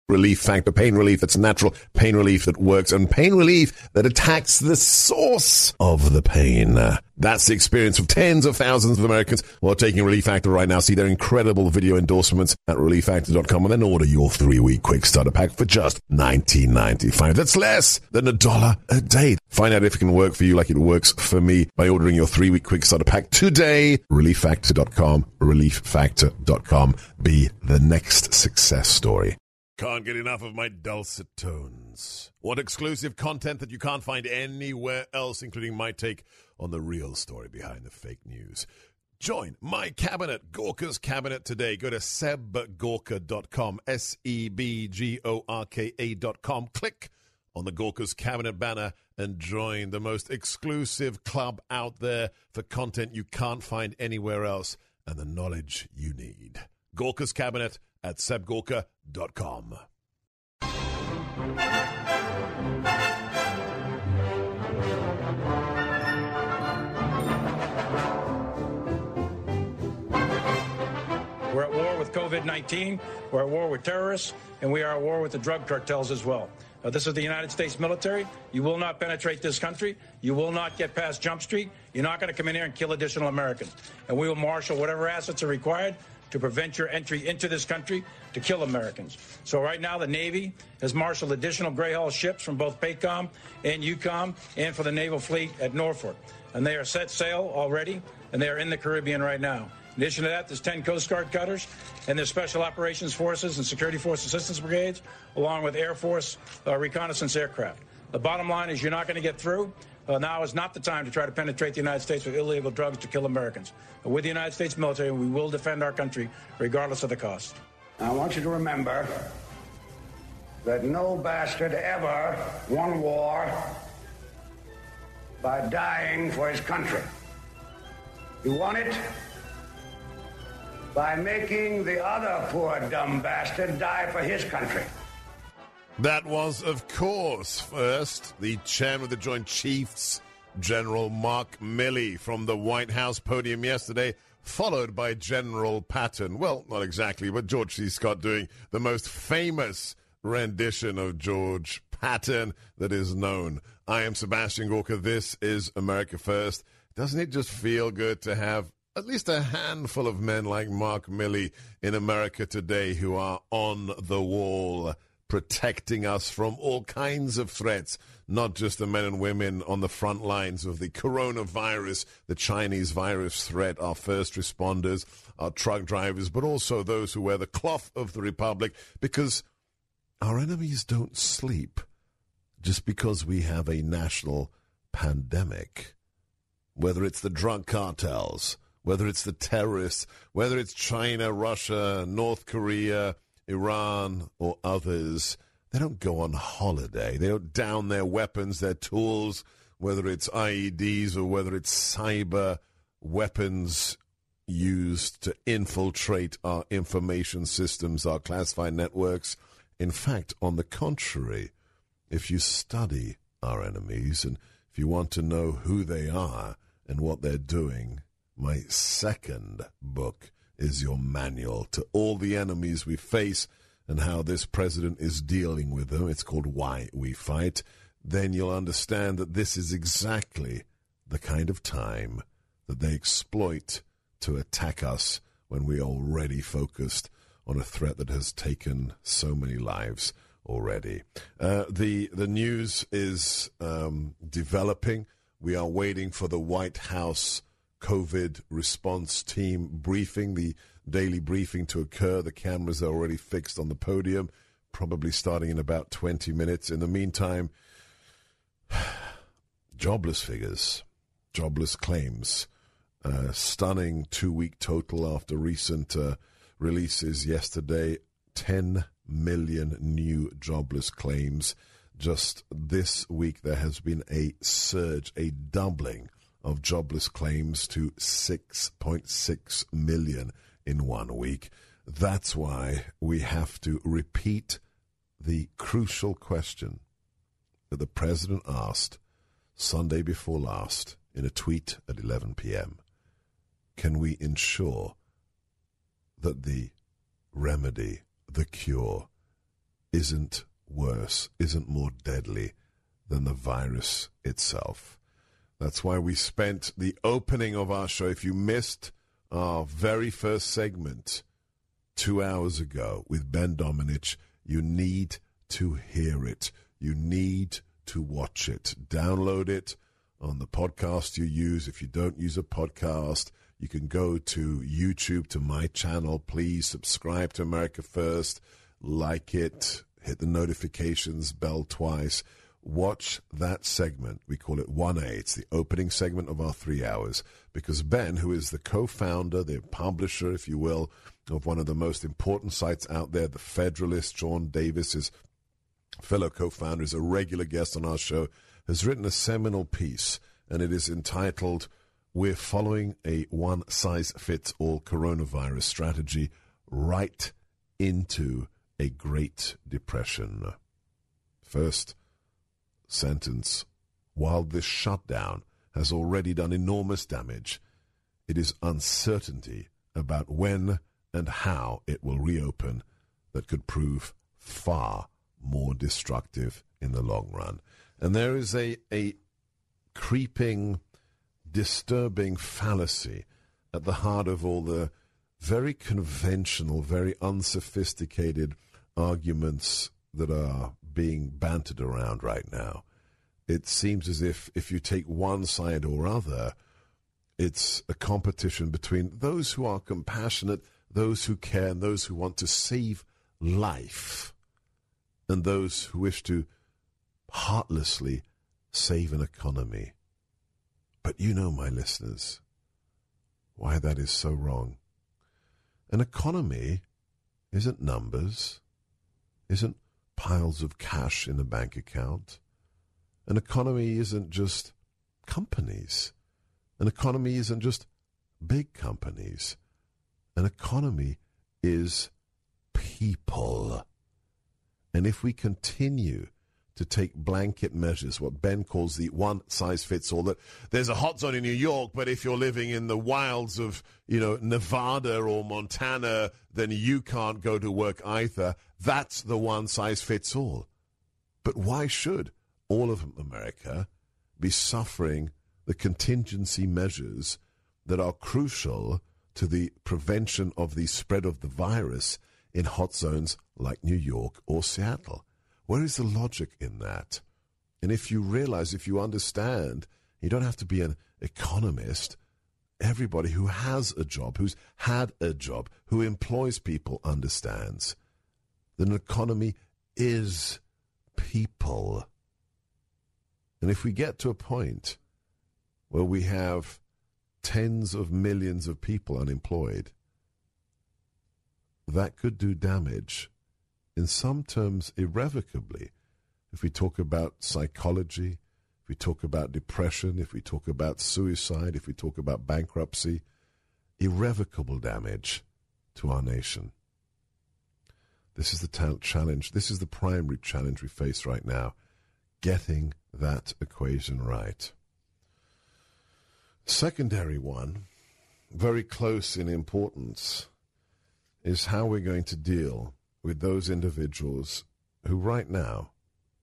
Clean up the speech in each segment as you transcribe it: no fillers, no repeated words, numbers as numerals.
Relief Factor, pain relief that's natural, pain relief that works, and pain relief that attacks the source of the pain. That's the experience of tens of thousands of Americans who are taking Relief Factor right now. See their incredible video endorsements at relieffactor.com and then order your 3-week quick starter pack for just $19.95. That's less than $1 a day. Find out if it can work for you like it works for me by ordering your 3-week quick starter pack today. Relieffactor.com, relieffactor.com. Be the next success story. Can't get enough of my dulcet tones. Want exclusive content that you can't find anywhere else, including my take on the real story behind the fake news? Join my cabinet, Gorka's Cabinet, today. Go to sebgorka.com, sebgorka.com. Click on the Gorka's Cabinet banner and join the most exclusive club out there for content you can't find anywhere else and the knowledge you need. Gorka's Cabinet at sebgorka.com. We're at war with COVID-19, we're at war with terrorists, and we are at war with the drug cartels as well. This is the United States military. You will not penetrate this country. You will not get past Jump Street. You're not going to come in here and kill additional Americans. And we will marshal whatever assets are required to prevent your entry into this country to kill Americans. So right now, the Navy has marshaled additional Gray Hull ships from both PACOM and EUCOM and for the Naval Fleet at Norfolk. And they are set sail already, and they are in the Caribbean right now. In addition to that, there's 10 Coast Guard cutters, and there's Special Operations Forces and Security Force Assistance Brigades, along with Air Force reconnaissance aircraft. The bottom line is you're not going to get through. Now is not the time to try to penetrate the United States with illegal drugs to kill Americans. With the United States military, we will defend our country regardless of the cost. I want you to remember that no bastard ever won war by dying for his country. He won it by making the other poor dumb bastard die for his country. That was, of course, first, the chairman of the Joint Chiefs, General Mark Milley, from the White House podium yesterday, followed by General Patton. Well, not exactly, but George C. Scott doing the most famous rendition of George Patton that is known. I am Sebastian Gorka. This is America First. Doesn't it just feel good to have at least a handful of men like Mark Milley in America today who are on the wall, protecting us from all kinds of threats, not just the men and women on the front lines of the coronavirus, the Chinese virus threat, our first responders, our truck drivers, but also those who wear the cloth of the Republic, because our enemies don't sleep just because we have a national pandemic. Whether it's the drug cartels, whether it's the terrorists, whether it's China, Russia, North Korea, Iran, or others, they don't go on holiday. They don't down their weapons, their tools, whether it's IEDs or whether it's cyber weapons used to infiltrate our information systems, our classified networks. In fact, on the contrary, if you study our enemies and if you want to know who they are and what they're doing, my second book is your manual to all the enemies we face and how this president is dealing with them. It's called Why We Fight. Then you'll understand that this is exactly the kind of time that they exploit to attack us when we're already focused on a threat that has taken so many lives already. The news is developing. We are waiting for the White House COVID response team briefing, the daily briefing to occur. The cameras are already fixed on the podium, probably starting in about 20 minutes. In the meantime, jobless figures, jobless claims, stunning 2-week total after recent releases yesterday, 10 million new jobless claims. Just this week, there has been a surge, a doubling of jobless claims to 6.6 million in 1 week. That's why we have to repeat the crucial question that the president asked Sunday before last in a tweet at 11 p.m. Can we ensure that the remedy, the cure, isn't worse, isn't more deadly than the virus itself. That's why we spent the opening of our show, if you missed our very first segment 2 hours ago with Ben Domenech, you need to hear it. You need to watch it. Download it on the podcast you use. If you don't use a podcast, you can go to YouTube, to my channel. Please subscribe to America First, like it, hit the notifications bell twice. Watch that segment. We call it 1A. It's the opening segment of our 3 hours, because Ben, who is the co-founder, the publisher, if you will, of one of the most important sites out there, The Federalist, Sean Davis, his fellow co-founder, is a regular guest on our show, has written a seminal piece, and it is entitled, "We're Following a One-Size-Fits-All Coronavirus Strategy Right into a Great Depression." First sentence: while this shutdown has already done enormous damage, it is uncertainty about when and how it will reopen that could prove far more destructive in the long run. And there is a creeping, disturbing fallacy at the heart of all the very conventional, very unsophisticated arguments that are being bantered around right now. It seems as if you take one side or other, it's a competition between those who are compassionate, those who care, and those who want to save life, and those who wish to heartlessly save an economy. But you know, my listeners, why that is so wrong. An economy isn't numbers, isn't piles of cash in a bank account. An economy isn't just companies. An economy isn't just big companies. An economy is people. And if we continue to take blanket measures, what Ben calls the one-size-fits-all, that there's a hot zone in New York, but if you're living in the wilds of, Nevada or Montana, then you can't go to work either. That's the one-size-fits-all. But why should all of America be suffering the contingency measures that are crucial to the prevention of the spread of the virus in hot zones like New York or Seattle? Where is the logic in that? And if you realize, if you understand, you don't have to be an economist. Everybody who has a job, who's had a job, who employs people understands that an economy is people. And if we get to a point where we have tens of millions of people unemployed, that could do damage, in some terms irrevocably. If we talk about psychology, if we talk about depression, if we talk about suicide, if we talk about bankruptcy, irrevocable damage to our nation. This is the challenge. This is the primary challenge we face right now, getting that equation right. Secondary one, very close in importance, is how we're going to deal with those individuals who right now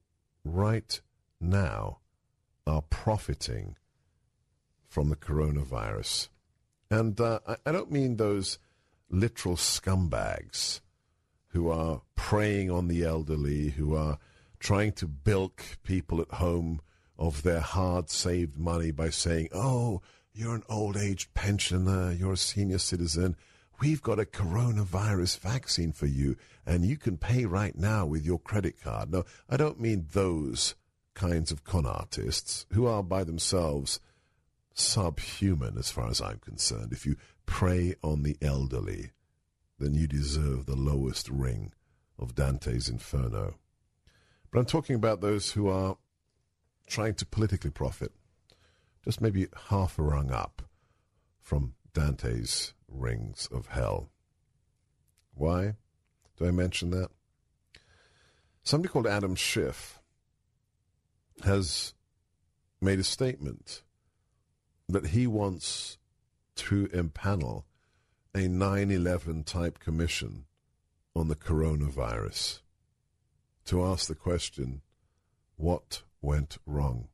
are profiting from the coronavirus. And I don't mean those literal scumbags who are preying on the elderly, who are trying to bilk people at home of their hard-saved money by saying, "Oh, you're an old-age pensioner, you're a senior citizen, we've got a coronavirus vaccine for you, and you can pay right now with your credit card." No, I don't mean those kinds of con artists who are by themselves subhuman as far as I'm concerned. If you prey on the elderly, then you deserve the lowest ring of Dante's Inferno. But I'm talking about those who are trying to politically profit, just maybe half a rung up from Dante's rings of hell. Why do I mention that? Somebody called Adam Schiff has made a statement that he wants to impanel a 9/11 type commission on the coronavirus. to ask the question, what went wrong?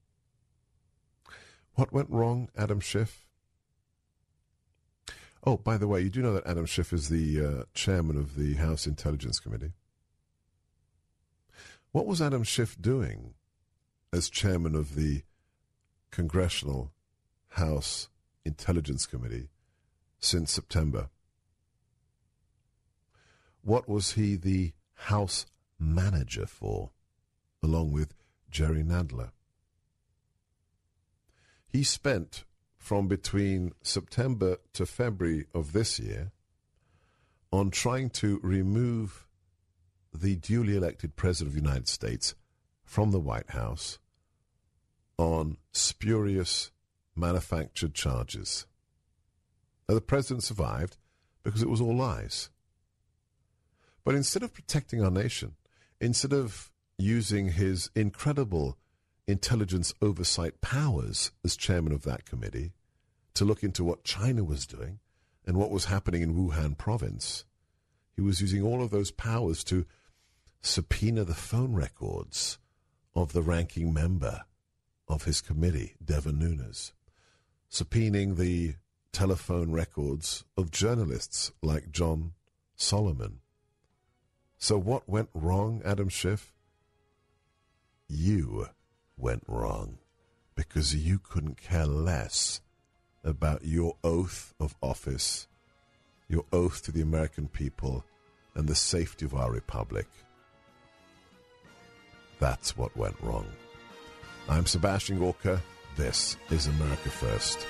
What went wrong, Adam Schiff? Oh, by the way, you do know that Adam Schiff is the chairman of the House Intelligence Committee. What was Adam Schiff doing as chairman of the Congressional House Intelligence Committee since September? What was he the House manager for, along with Jerry Nadler? He spent from between September to February of this year on trying to remove the duly elected President of the United States from the White House on spurious manufactured charges. Now, the President survived because it was all lies. But instead of protecting our nation, instead of using his incredible intelligence oversight powers as chairman of that committee to look into what China was doing and what was happening in Wuhan province, he was using all of those powers to subpoena the phone records of the ranking member of his committee, Devin Nunes, subpoenaing the telephone records of journalists like John Solomon. So what went wrong, Adam Schiff? You went wrong because you couldn't care less about your oath of office, your oath to the American people and the safety of our republic. That's what went wrong. I'm Sebastian Gorka. This is America First.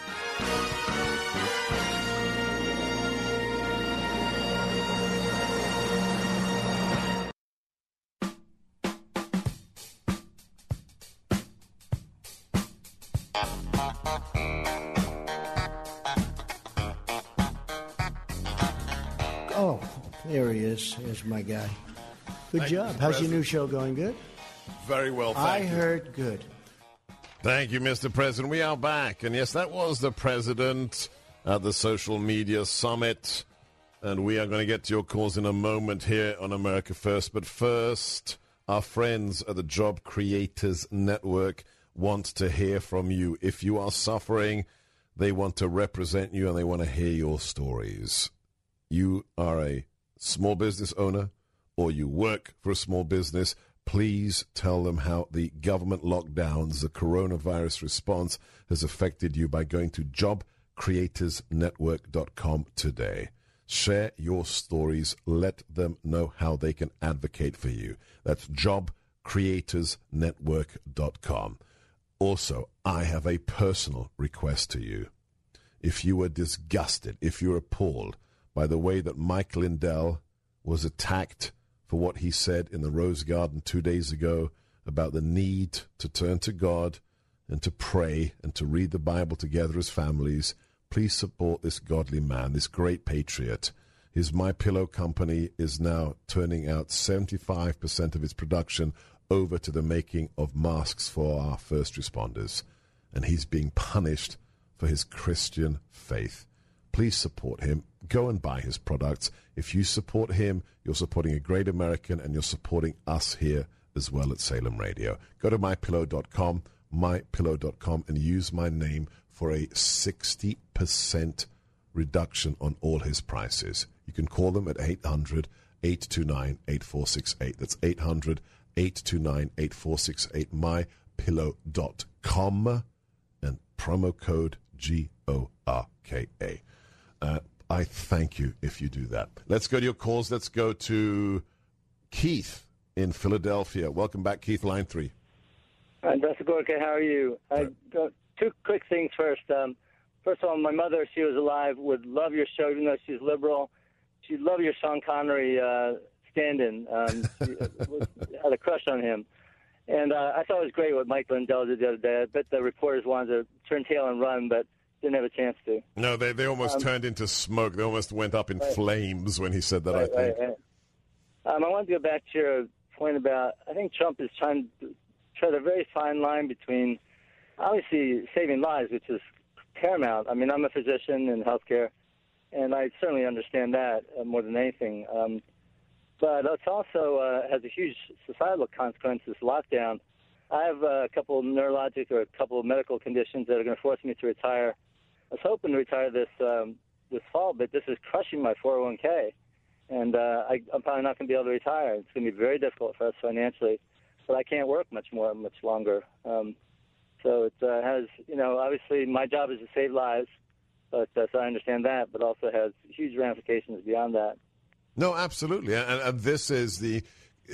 Oh, there he is. There's my guy. Good job. How's your new show going? Good? Very well, thank you. I heard good. Thank you, Mr. President. We are back. And yes, that was the President at the Social Media Summit. And we are going to get to your calls in a moment here on America First. But first, our friends at the Job Creators Network want to hear from you. If you are suffering, they want to represent you and they want to hear your stories. You are a small business owner or you work for a small business, please tell them how the government lockdowns, the coronavirus response has affected you by going to jobcreatorsnetwork.com today. Share your stories. Let them know how they can advocate for you. That's jobcreatorsnetwork.com. Also, I have a personal request to you. If you were disgusted, if you're appalled by the way that Mike Lindell was attacked for what he said in the Rose Garden 2 days ago about the need to turn to God and to pray and to read the Bible together as families, please support this godly man, this great patriot. His MyPillow company is now turning out 75% of its production over to the making of masks for our first responders. And he's being punished for his Christian faith. Please support him. Go and buy his products. If you support him, you're supporting a great American and you're supporting us here as well at Salem Radio. Go to mypillow.com, mypillow.com, and use my name for a 60% reduction on all his prices. You can call them at 800-829-8468. That's 800-829-8468, mypillow.com, and promo code GORKA. I thank you if you do that. Let's go to your calls. Let's go to Keith in Philadelphia. Welcome back, Keith, line 3. Hi, Dr. Gorka, how are you? Two quick things first. First of all, my mother, if she was alive, would love your show, even though she's liberal. She'd love your Sean Connery stand-in. She had a crush on him. And I thought it was great what Mike Lindell did the other day. I bet the reporters wanted to turn tail and run, but didn't have a chance to. No, they almost turned into smoke. They almost went up in flames when he said that, I think. Right. I wanted to go back to your point about, I think Trump is trying to tread a very fine line between, obviously, saving lives, which is paramount. I mean, I'm a physician in healthcare, and I certainly understand that more than anything. But it also has a huge societal consequence, this lockdown. I have a couple of neurologic or a couple of medical conditions that are going to force me to retire. I was hoping to retire this fall, but this is crushing my 401k. And I'm probably not going to be able to retire. It's going to be very difficult for us financially. But I can't work much longer. So it has, obviously my job is to save lives, but so I understand that, but also has huge ramifications beyond that. No, absolutely, and this is the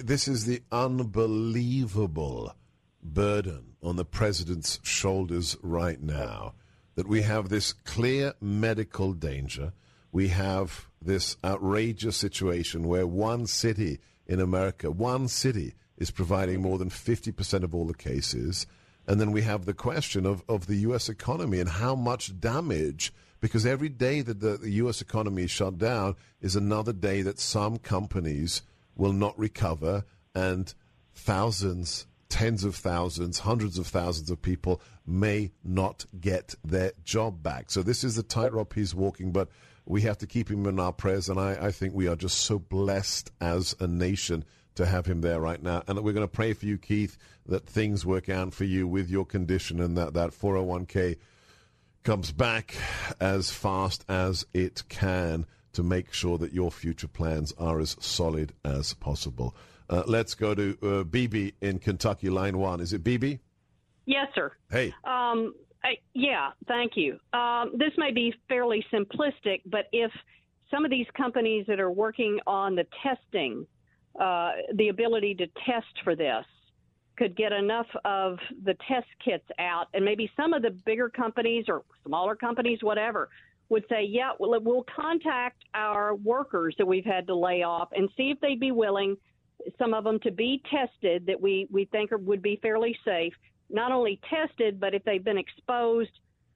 unbelievable burden on the president's shoulders right now, that we have this clear medical danger. We have this outrageous situation where one city in America, is providing more than 50% of all the cases. And then we have the question of the U.S. economy and how much damage, because every day that the U.S. economy is shut down is another day that some companies will not recover, and thousands, tens of thousands, hundreds of thousands of people may not get their job back. So this is the tightrope he's walking, but we have to keep him in our prayers, and I think we are just so blessed as a nation to have him there right now. And we're going to pray for you, Keith, that things work out for you with your condition, and that 401k comes back as fast as it can to make sure that your future plans are as solid as possible. Let's go to BB in Kentucky, line 1. Is it BB? Yes, sir. Hey. Yeah, thank you. This may be fairly simplistic, but if some of these companies that are working on the testing, the ability to test for this, could get enough of the test kits out, and maybe some of the bigger companies or smaller companies, whatever, would say, yeah, we'll contact our workers that we've had to lay off and see if they'd be willing, some of them, to be tested that we think would be fairly safe. Not only tested, but if they've been exposed,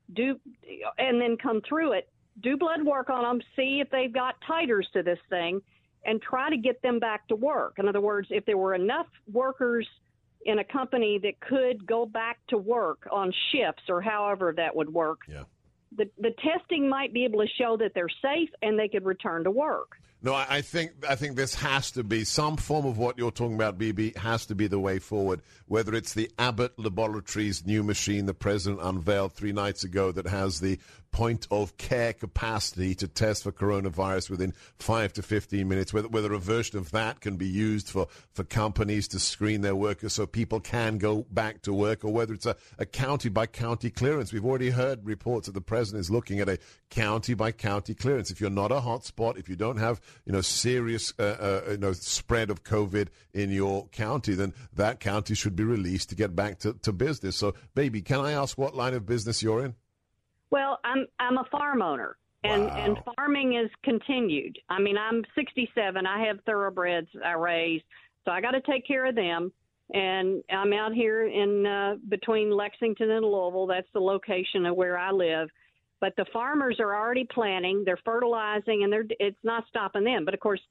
and then come through it, do blood work on them, see if they've got titers to this thing, and try to get them back to work. In other words, if there were enough workers in a company that could go back to work on shifts or however that would work, the testing might be able to show that they're safe and they could return to work. No, I think this has to be some form of what you're talking about, BB, has to be the way forward, whether it's the Abbott Laboratories new machine the president unveiled 3 nights ago that has the point of care capacity to test for coronavirus within 5 to 15 minutes, whether a version of that can be used for companies to screen their workers so people can go back to work, or whether it's a county-by-county clearance. We've already heard reports that the president is looking at a county-by-county clearance. If you're not a hotspot, if you don't have serious spread of COVID in your county, then that county should be released to get back to business. So, baby, can I ask what line of business you're in? Well, I'm a farm owner, and farming is continued. I mean, I'm 67. I have thoroughbreds I raise, so I got to take care of them. And I'm out here in between Lexington and Louisville. That's the location of where I live. But the farmers are already planting. They're fertilizing, and it's not stopping them. But, of course,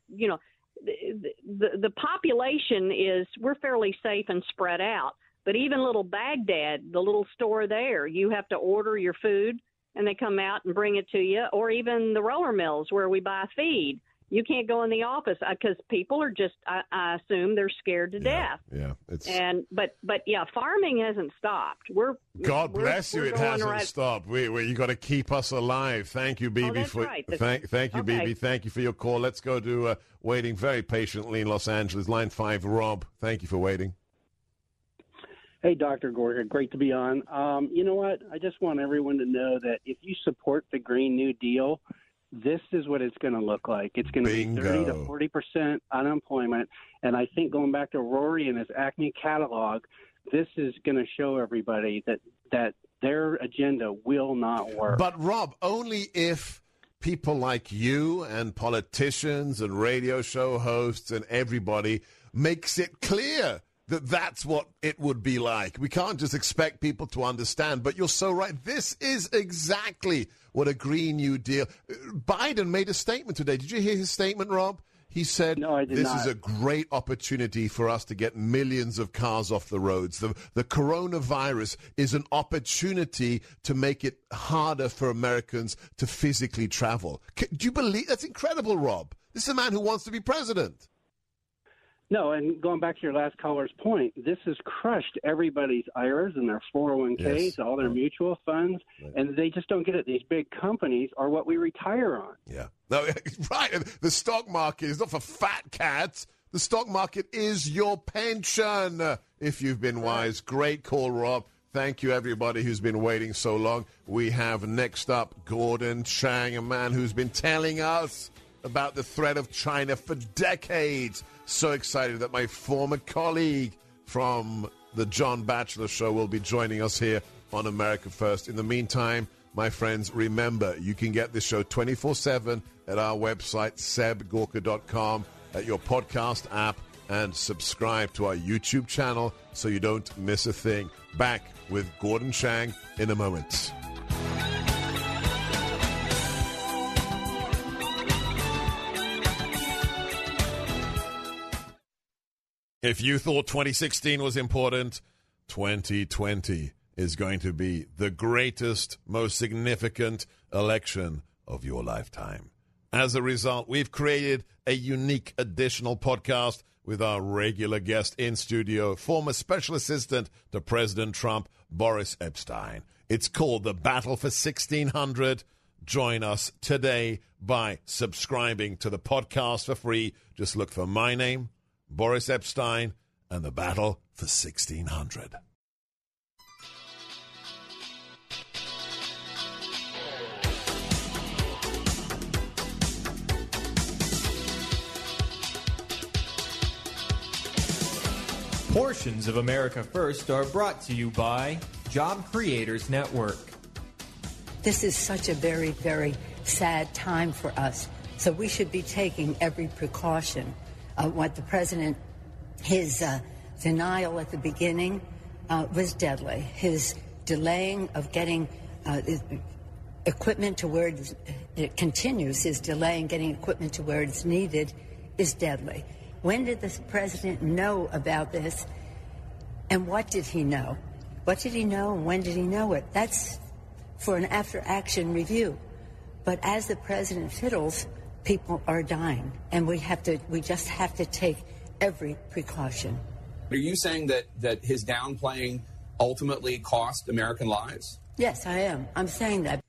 the population we're fairly safe and spread out. But even little Baghdad, the little store there, you have to order your food, and they come out and bring it to you, or even the roller mills where we buy feed. You can't go in the office because people are just, I assume, they're scared to death. Yeah. But farming hasn't stopped. God bless you. It hasn't stopped. You got to keep us alive. Thank you, BB. Thank you, BB. Thank you for your call. Let's go to waiting very patiently in Los Angeles. Line 5, Rob. Thank you for waiting. Hey, Dr. Gorka, great to be on. You know what? I just want everyone to know that if you support the Green New Deal, this is what it's going to look like. It's going to be 30 to 40% unemployment. And I think going back to Rory and his Acme catalog, this is going to show everybody that their agenda will not work. But, Rob, only if people like you and politicians and radio show hosts and everybody makes it clear that that's what it would be like. We can't just expect people to understand, but you're so right. This is exactly what a Green New Deal. Biden made a statement today. Did you hear his statement, Rob? He said, no, I did this not. is a great opportunity for us to get millions of cars off the roads. The coronavirus is an opportunity to make it harder for Americans to physically travel. Do you believe? That's incredible, Rob. This is a man who wants to be president. No, and going back to your last caller's point, this has crushed everybody's IRAs and their 401ks, all their mutual funds, and they just don't get it. These big companies are what we retire on. Yeah. No, right. The stock market is not for fat cats. The stock market is your pension, if you've been wise. Great call, Rob. Thank you, everybody who's been waiting so long. We have next up Gordon Chang, a man who's been telling us about the threat of China for decades. So excited that my former colleague from the John Batchelor Show will be joining us here on America First. In the meantime, my friends, remember, you can get this show 24/7 at our website, sebgorka.com, at your podcast app, and subscribe to our YouTube channel so you don't miss a thing. Back with Gordon Chang in a moment. If you thought 2016 was important, 2020 is going to be the greatest, most significant election of your lifetime. As a result, we've created a unique additional podcast with our regular guest in studio, former special assistant to President Trump, Boris Epshteyn. It's called The Battle for 1600. Join us today by subscribing to the podcast for free. Just look for my name, Boris Epshteyn, and The Battle for 1600. Portions of America First are brought to you by Job Creators Network. This is such a very, very sad time for us, so we should be taking every precaution. What the president, his denial at the beginning was deadly. His delaying of getting equipment to where it continues, his delay in getting equipment to where it's needed is deadly. When did the president know about this, and what did he know? What did he know, and when did he know it? That's for an after-action review. But as the president fiddles, people are dying, and we just have to take every precaution. Are you saying that his downplaying ultimately cost American lives? Yes, I am. I'm saying that.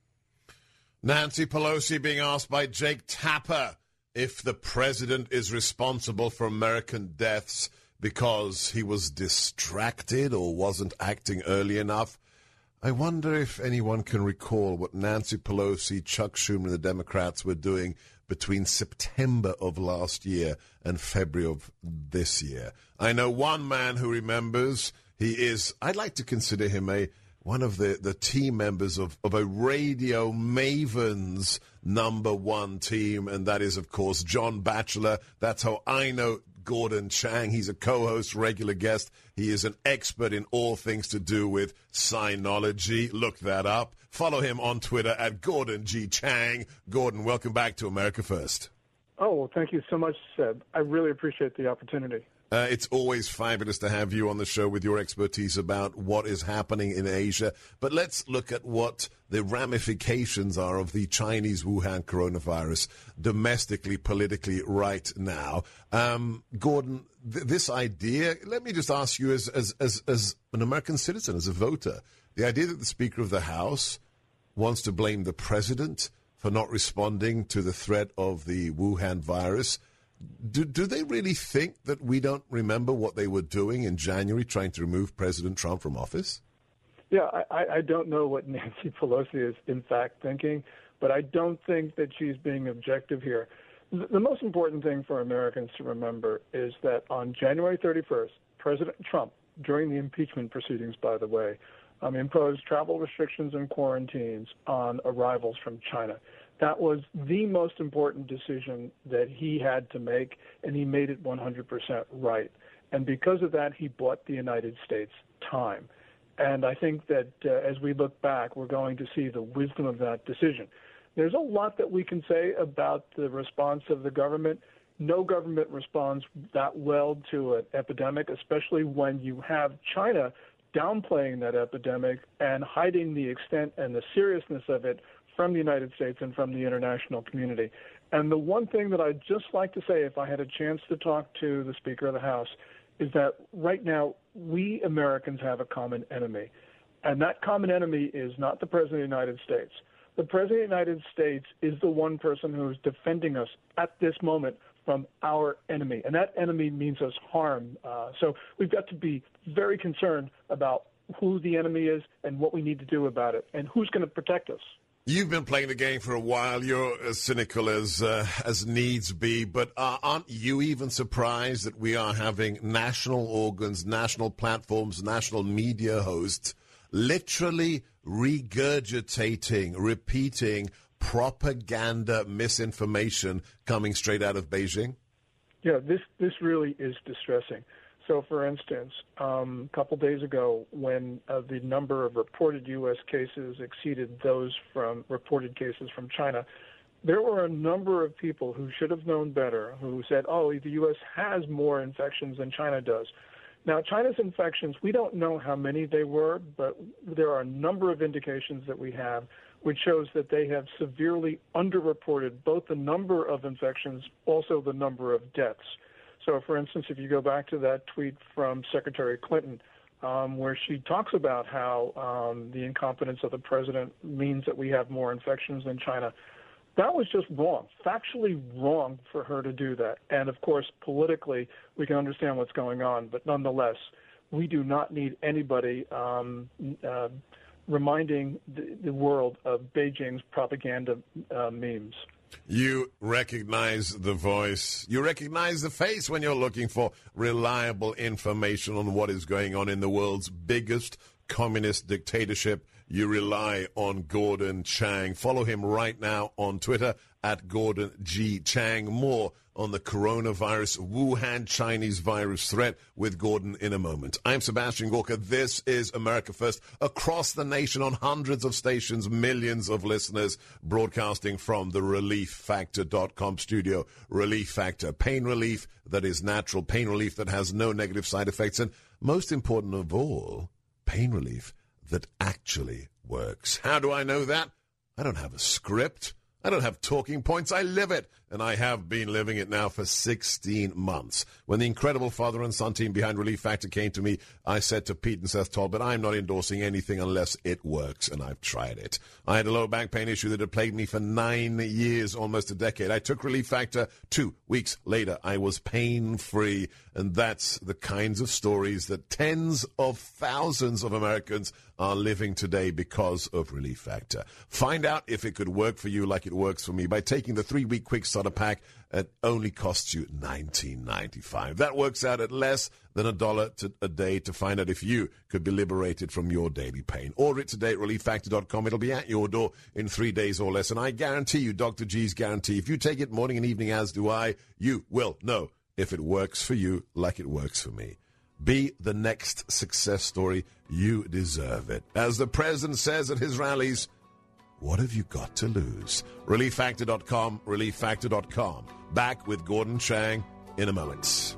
Nancy Pelosi being asked by Jake Tapper if the president is responsible for American deaths because he was distracted or wasn't acting early enough. I wonder if anyone can recall what Nancy Pelosi, Chuck Schumer, and the Democrats were doing between September of last year and February of this year. I know one man who remembers. He is, I'd like to consider him one of the team members of a Radio Mavens #1 team, and that is, of course, John Batchelor. That's how I know Gordon Chang. He's a co-host, regular guest. He is an expert in all things to do with Sinology. Look that up. Follow him on Twitter at Gordon G. Chang. Gordon, welcome back to America First. Oh, well, thank you so much, Seb. I really appreciate the opportunity. It's always fabulous to have you on the show with your expertise about what is happening in Asia. But let's look at what the ramifications are of the Chinese Wuhan coronavirus domestically, politically right now. Gordon, this idea, let me just ask you as an American citizen, as a voter, the idea that the Speaker of the House wants to blame the president for not responding to the threat of the Wuhan virus. Do they really think that we don't remember what they were doing in January trying to remove President Trump from office? Yeah, I don't know what Nancy Pelosi is in fact thinking, but I don't think that she's being objective here. The most important thing for Americans to remember is that on January 31st, President Trump, during the impeachment proceedings, by the way, imposed travel restrictions and quarantines on arrivals from China. That was the most important decision that he had to make, and he made it 100% right. And because of that, he bought the United States time. And I think that as we look back, we're going to see the wisdom of that decision. There's a lot that we can say about the response of the government. No government responds that well to an epidemic, especially when you have China downplaying that epidemic and hiding the extent and the seriousness of it from the United States and from the international community. And the one thing that I'd just like to say, if I had a chance to talk to the Speaker of the House, is that right now we Americans have a common enemy. And that common enemy is not the President of the United States. The President of the United States is the one person who is defending us at this moment from our enemy. And that enemy means us harm. So we've got to be very concerned about who the enemy is and what we need to do about it and who's going to protect us. You've been playing the game for a while. You're as cynical as needs be, but aren't you even surprised that we are having national organs, national platforms, national media hosts literally regurgitating, repeating propaganda misinformation coming straight out of Beijing? Yeah, this really is distressing. So, for instance, a couple days ago, when the number of reported U.S. cases exceeded those from reported cases from China, there were a number of people who should have known better who said, oh, the U.S. has more infections than China does. Now, China's infections, we don't know how many they were, but there are a number of indications that we have which shows that they have severely underreported both the number of infections, also the number of deaths. So, for instance, if you go back to that tweet from Secretary Clinton, where she talks about how the incompetence of the president means that we have more infections than China, that was just wrong, factually wrong for her to do that. And, of course, politically, we can understand what's going on. But nonetheless, we do not need anybody reminding the world of Beijing's propaganda memes. You recognize the voice. You recognize the face when you're looking for reliable information on what is going on in the world's biggest communist dictatorship. You rely on Gordon Chang. Follow him right now on Twitter at Gordon G. Chang. More on the coronavirus Wuhan Chinese virus threat with Gordon in a moment. I'm Sebastian Gorka. This is America First. Across the nation on hundreds of stations, millions of listeners broadcasting from the ReliefFactor.com studio. Relief Factor, pain relief that is natural, pain relief that has no negative side effects, and most important of all, pain relief that actually works. How do I know that? I don't have a script. I don't have talking points. I live it, and I have been living it now for 16 months. When the incredible father and son team behind Relief Factor came to me, I said to Pete and Seth Talbot, I'm not endorsing anything unless it works, and I've tried it. I had a low back pain issue that had plagued me for 9 years, almost a decade. I took Relief Factor. 2 weeks later, I was pain-free, and that's the kinds of stories that tens of thousands of Americans are living today because of Relief Factor. Find out if it could work for you like it works for me by taking the 3-week quick starter pack. It only costs you $19.95. That works out at less than $1 a day to find out if you could be liberated from your daily pain. Order it today at ReliefFactor.com. It'll be at your door in 3 days or less. And I guarantee you, Dr. G's guarantee, if you take it morning and evening, as do I, you will know if it works for you like it works for me. Be the next success story. You deserve it. As the president says at his rallies, what have you got to lose? ReliefFactor.com, ReliefFactor.com. Back with Gordon Chang in a moment.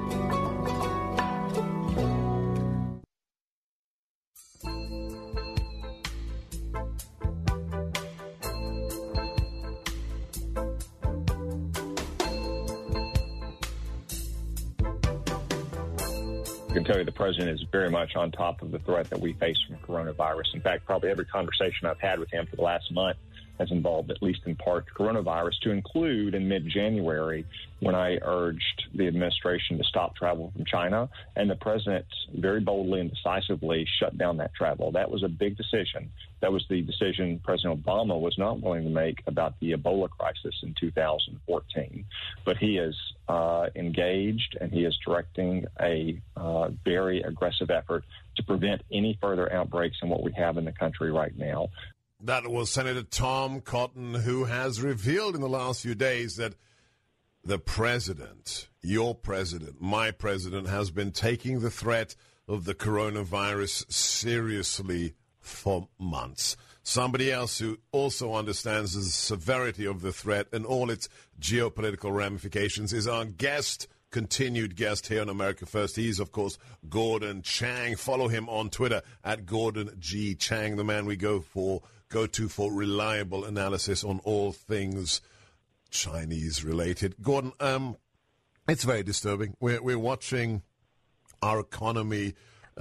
I can tell you the president is very much on top of the threat that we face from coronavirus. In fact, probably every conversation I've had with him for the last month has involved, at least in part, coronavirus, to include in mid-January when I urged the administration to stop travel from China, and the president very boldly and decisively shut down that travel. That was a big decision. That was the decision President Obama was not willing to make about the Ebola crisis in 2014. But he is engaged, and he is directing a very aggressive effort to prevent any further outbreaks in what we have in the country right now. That was Senator Tom Cotton, who has revealed in the last few days that the president, your president, my president, has been taking the threat of the coronavirus seriously for months. Somebody else who also understands the severity of the threat and all its geopolitical ramifications is our continued guest here on America First. He's, of course, Gordon Chang. Follow him on Twitter at Gordon G. Chang, the man we go to for reliable analysis on all things Chinese related. Gordon, it's very disturbing. We're watching our economy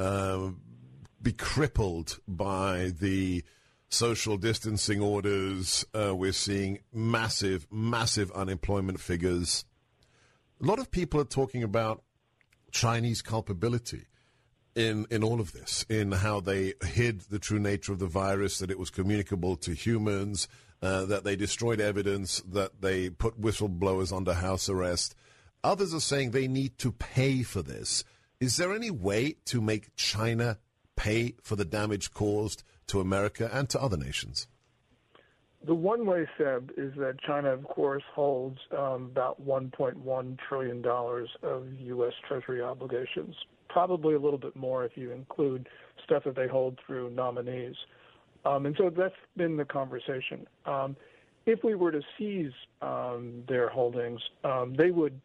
be crippled by the social distancing orders. We're seeing massive unemployment figures. A lot of people are talking about Chinese culpability in all of this, in how they hid the true nature of the virus, that it was communicable to humans, that they destroyed evidence, that they put whistleblowers under house arrest. Others are saying they need to pay for this. Is there any way to make China pay for the damage caused to America and to other nations? The one way, Seb, is that China, of course, holds about $1.1 trillion of U.S. Treasury obligations, probably a little bit more if you include stuff that they hold through nominees. And so that's been the conversation. If we were to seize their holdings, they would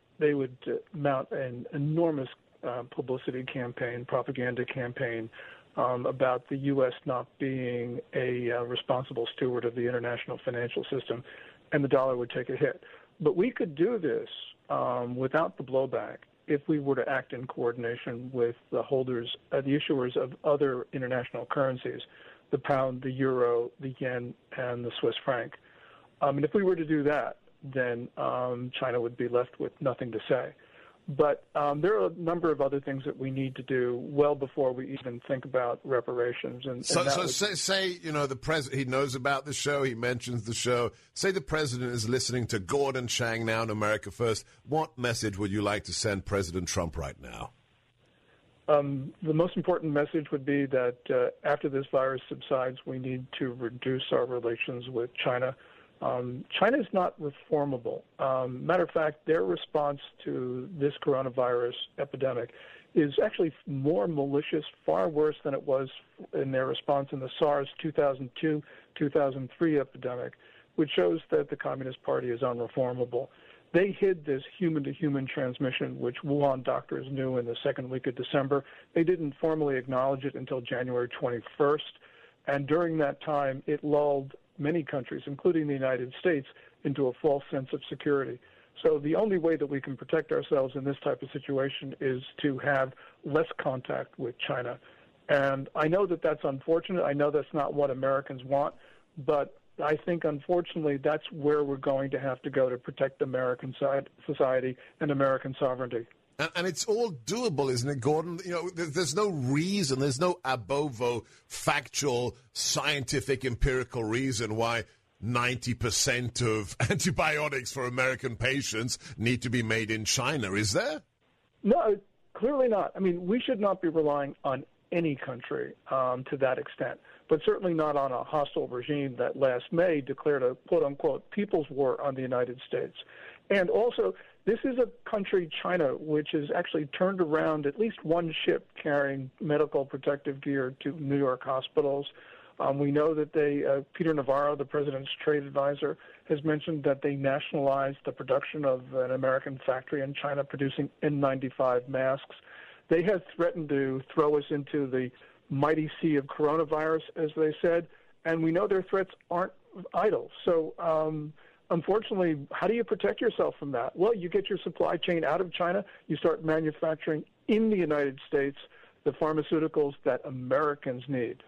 mount an enormous publicity campaign, propaganda campaign, about the U.S. not being a responsible steward of the international financial system, and the dollar would take a hit. But we could do this without the blowback if we were to act in coordination with the holders, the issuers of other international currencies, the pound, the euro, the yen, and the Swiss franc. And if we were to do that, then China would be left with nothing to say. But there are a number of other things that we need to do well before we even think about reparations. Say the president, he knows about the show, he mentions the show. Say the president is listening to Gordon Chang now on America First. What message would you like to send President Trump right now? The most important message would be that after this virus subsides, we need to reduce our relations with China. China is not reformable. Matter of fact, their response to this coronavirus epidemic is actually more malicious, far worse than it was in their response in the SARS 2002-2003 epidemic, which shows that the Communist Party is unreformable. They hid this human-to-human transmission, which Wuhan doctors knew in the second week of December. They didn't formally acknowledge it until January 21st, and during that time, it lulled many countries, including the United States, into a false sense of security. So the only way that we can protect ourselves in this type of situation is to have less contact with China. And I know that that's unfortunate. I know that's not what Americans want, but I think, unfortunately, that's where we're going to have to go to protect American society and American sovereignty. And it's all doable, isn't it, Gordon? There's no reason, there's no abovo factual, scientific, empirical reason why 90% of antibiotics for American patients need to be made in China, is there? No, clearly not. I mean, we should not be relying on any country to that extent, but certainly not on a hostile regime that last May declared a quote-unquote people's war on the United States. And also, this is a country, China, which has actually turned around at least one ship carrying medical protective gear to New York hospitals. We know that Peter Navarro, the president's trade advisor, has mentioned that they nationalized the production of an American factory in China producing N95 masks. They have threatened to throw us into the mighty sea of coronavirus, as they said, and we know their threats aren't idle. So, unfortunately, how do you protect yourself from that? Well, you get your supply chain out of China. You start manufacturing in the United States the pharmaceuticals that Americans need.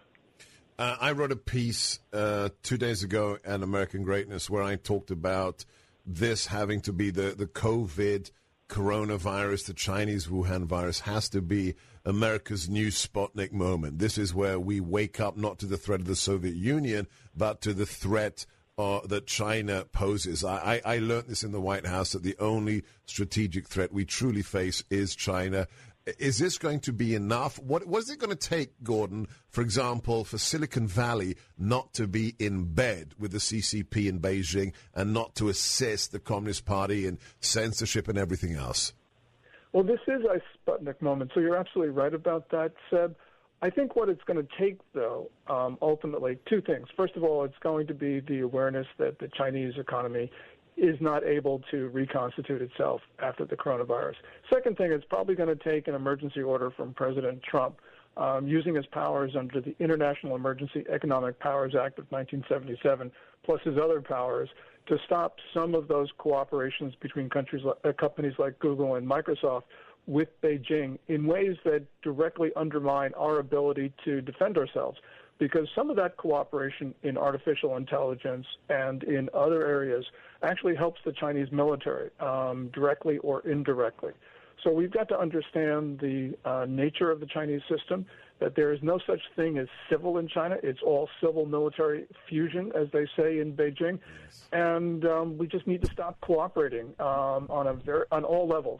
I wrote a piece 2 days ago at American Greatness where I talked about this having to be the COVID coronavirus, the Chinese Wuhan virus, has to be America's new Sputnik moment. This is where we wake up not to the threat of the Soviet Union, but to the threat that China poses. I learned this in the White House, that the only strategic threat we truly face is China. Is this going to be enough? What is it going to take, Gordon, for example, for Silicon Valley not to be in bed with the CCP in Beijing and not to assist the Communist Party in censorship and everything else? Well, this is a Sputnik moment, so you're absolutely right about that, Seb. I think what it's going to take, though, ultimately, two things. First of all, it's going to be the awareness that the Chinese economy is not able to reconstitute itself after the coronavirus. Second thing, it's probably going to take an emergency order from President Trump, using his powers under the International Emergency Economic Powers Act of 1977, plus his other powers, to stop some of those cooperations between companies like Google and Microsoft with Beijing in ways that directly undermine our ability to defend ourselves. Because some of that cooperation in artificial intelligence and in other areas actually helps the Chinese military, directly or indirectly. So we've got to understand the nature of the Chinese system, that there is no such thing as civil in China. It's all civil-military fusion, as they say in Beijing. Yes. And we just need to stop cooperating on all levels.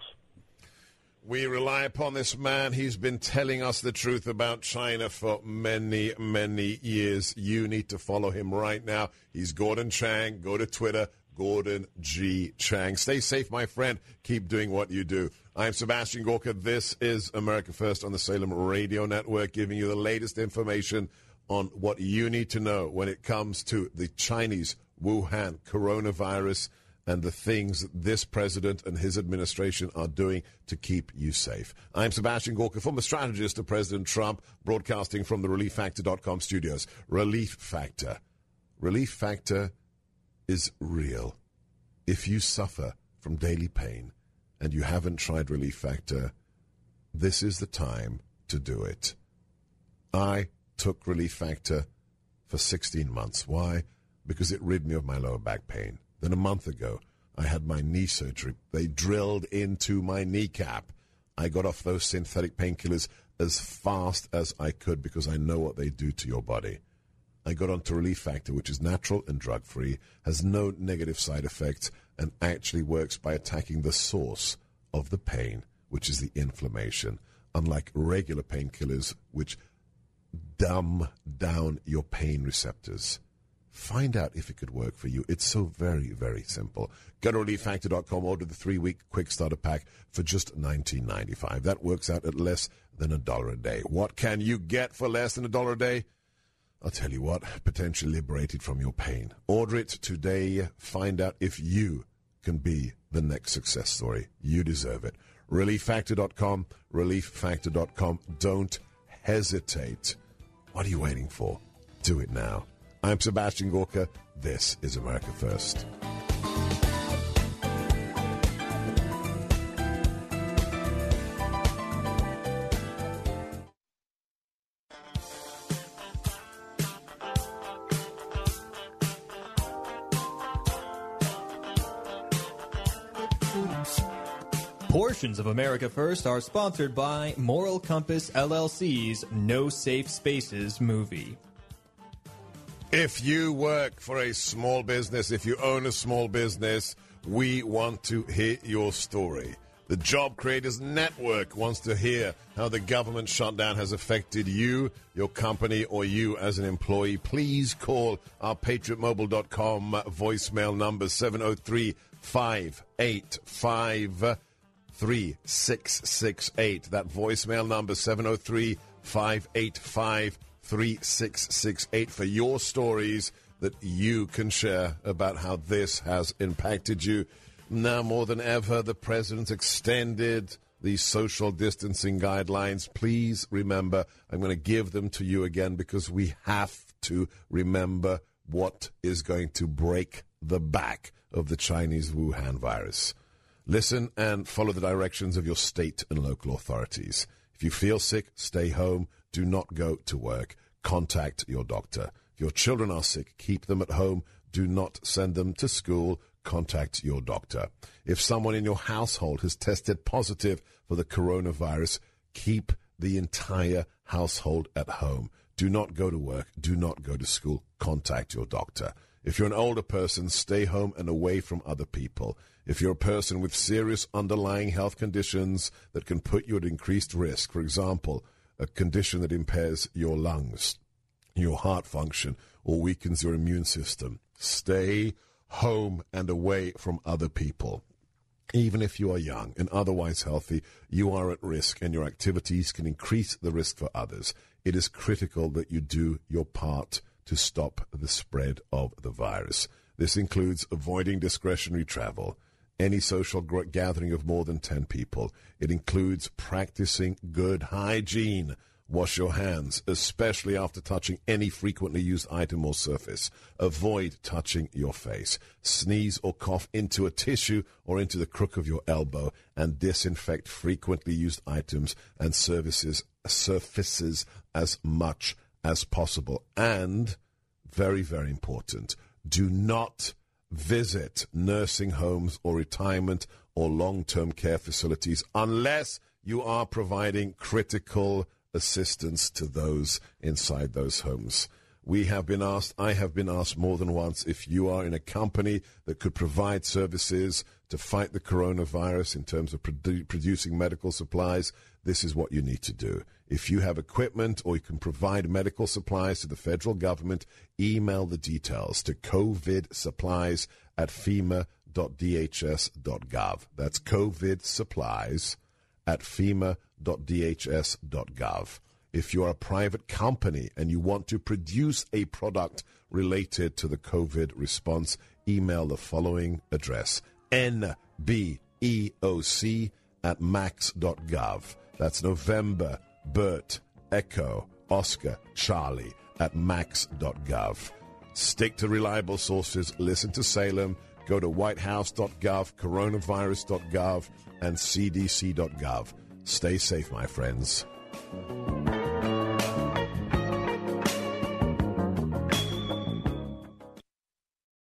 We rely upon this man. He's been telling us the truth about China for many, many years. You need to follow him right now. He's Gordon Chang. Go to Twitter, Gordon G. Chang. Stay safe, my friend. Keep doing what you do. I'm Sebastian Gorka. This is America First on the Salem Radio Network, giving you the latest information on what you need to know when it comes to the Chinese Wuhan coronavirus and the things this president and his administration are doing to keep you safe. I'm Sebastian Gorka, former strategist to President Trump, broadcasting from the ReliefFactor.com studios. Relief Factor. Relief Factor is real. If you suffer from daily pain and you haven't tried Relief Factor, this is the time to do it. I took Relief Factor for 16 months. Why? Because it rid me of my lower back pain. Then a month ago, I had my knee surgery. They drilled into my kneecap. I got off those synthetic painkillers as fast as I could because I know what they do to your body. I got onto Relief Factor, which is natural and drug-free, has no negative side effects, and actually works by attacking the source of the pain, which is the inflammation, unlike regular painkillers, which dumb down your pain receptors. Find out if it could work for you. It's so very, very simple. Go to ReliefFactor.com, order the 3-week quick starter pack for just $19.95. That works out at less than $1 a day. What can you get for less than $1 a day? I'll tell you what, potentially liberated from your pain. Order it today. Find out if you can be the next success story. You deserve it. ReliefFactor.com, ReliefFactor.com. Don't hesitate. What are you waiting for? Do it now. I'm Sebastian Gorka. This is America First. Portions of America First are sponsored by Moral Compass LLC's No Safe Spaces movie. If you work for a small business, if you own a small business, we want to hear your story. The Job Creators Network wants to hear how the government shutdown has affected you, your company, or you as an employee. Please call our PatriotMobile.com voicemail number 703-585-3668. That voicemail number 703-585-3668 for your stories that you can share about how this has impacted you. Now more than ever, the president's extended the social distancing guidelines. Please remember, I'm going to give them to you again because we have to remember what is going to break the back of the Chinese Wuhan virus. Listen and follow the directions of your state and local authorities. If you feel sick, stay home. Do not go to work. Contact your doctor. If your children are sick, keep them at home. Do not send them to school. Contact your doctor. If someone in your household has tested positive for the coronavirus, keep the entire household at home. Do not go to work. Do not go to school. Contact your doctor. If you're an older person, stay home and away from other people. If you're a person with serious underlying health conditions that can put you at increased risk, for example, a condition that impairs your lungs, your heart function, or weakens your immune system, stay home and away from other people. Even if you are young and otherwise healthy, you are at risk, and your activities can increase the risk for others. It is critical that you do your part to stop the spread of the virus. This includes avoiding discretionary travel, any social gathering of more than 10 people. It includes practicing good hygiene, Wash your hands, especially after touching any frequently used item or surface. Avoid touching your face. Sneeze or cough into a tissue or into the crook of your elbow, and disinfect frequently used items and surfaces as much as possible. And, very, very important, do not visit nursing homes or retirement or long-term care facilities unless you are providing critical assistance to those inside those homes. I have been asked more than once, if you are in a company that could provide services to fight the coronavirus in terms of producing medical supplies, this is what you need to do. If you have equipment or you can provide medical supplies to the federal government, email the details to covidsupplies@fema.dhs.gov. That's covidsupplies@fema.dhs.gov. If you are a private company and you want to produce a product related to the COVID response, email the following address, nbeoc@max.gov. That's November, Bert, Echo, Oscar, Charlie @max.gov. Stick to reliable sources. Listen to Salem. Go to whitehouse.gov, coronavirus.gov, and cdc.gov. Stay safe, my friends.